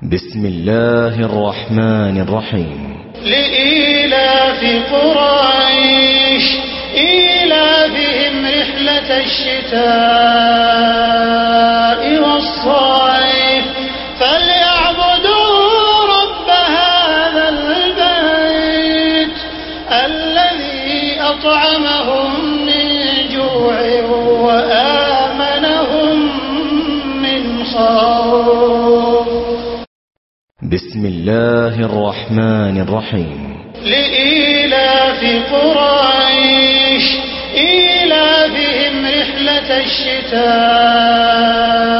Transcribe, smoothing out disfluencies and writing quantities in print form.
بسم الله الرحمن الرحيم. لإيلاف قريش إيلافهم رحلة الشتاء والصيف فليعبدوا رب هذا البيت الذي أطعمهم من جوع وآمنهم من خوف. بسم الله الرحمن الرحيم. لإيلاف قريش إيلافهم رحلة الشتاء